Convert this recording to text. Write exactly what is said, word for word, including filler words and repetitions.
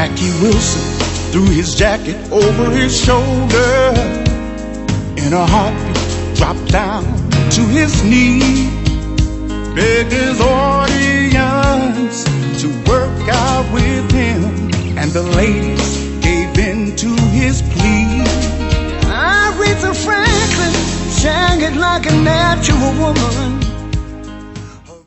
Jackie Wilson threw his jacket over his shoulder. In a heartbeat, dropped down to his knee, begged his audience to work out with him, and the ladies gave in to his plea. Aretha Franklin sang it like a natural woman.